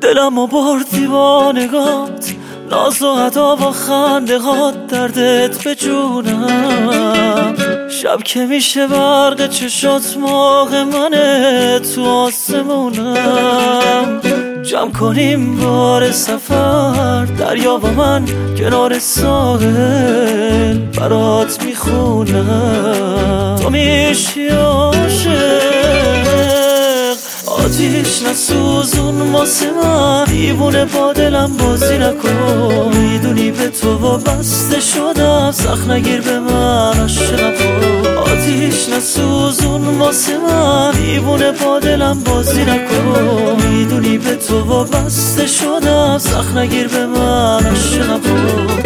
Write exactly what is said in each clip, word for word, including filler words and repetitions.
دلمو بردی با نگات، ناز و ادا و خنده هات، دردت به جونم. شب که میشه برق چشات ماه منه تو آسمونم. جمع کنیم بار سفر، دریا و من کنار ساحل برات میخونم. تو میشی عاشق، آتیش نسوزون واسه من، دیوونه با دلم بازی نکن. میدونی به تو وابسته شدم، سخت نگیر به من عاشقم کن. آتیش نسوزون واسه من، دیوونه با دلم بازی نکن. میدونی به تو وابسته شدم، سخت نگیر به من عاشقم کن.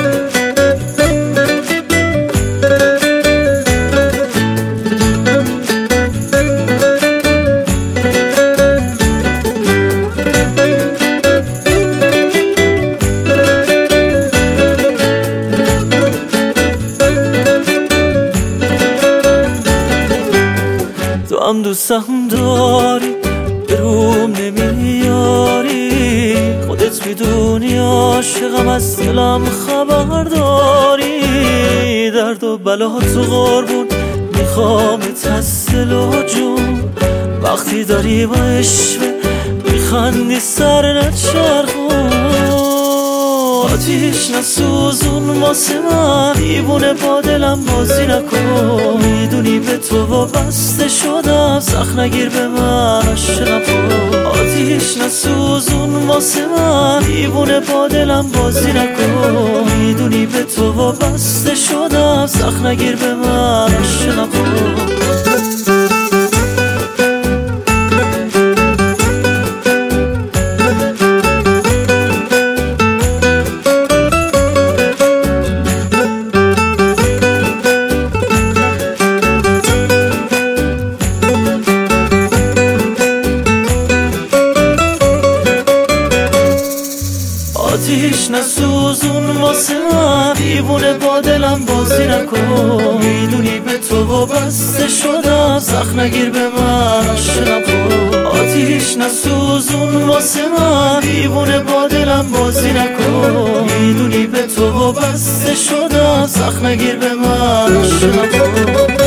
تو هم دوستم داری، به روم نمیاری. خودت میدونی عاشقم، از دلم خبر داری. درد و بلا تو قربون میخوامت از دل و جون. وقتی داری با عشقه میخندی سر نچرخون. آتیش نسوزون واسه من، دیوونه با دلم بازی نکن. میدونی به تو وابسته شدم، سخت نگیر به من عاشقم کن. آتیش نسوزون واسه من، دیوونه با دلم بازی نکن. میدونی به تو وابسته شدم، سخت نگیر به من عاشقم کن. آتیش نسوزون واسه من، دیوونه با دلم بازی نکن. میدونی به تو وابسته شدم، سخت نگیر به من عاشقم کن. آتیش نسوزون واسه من، دیوونه با دلم بازی نکن. میدونی به تو وابسته شدم، سخت نگیر به من عاشقم کن.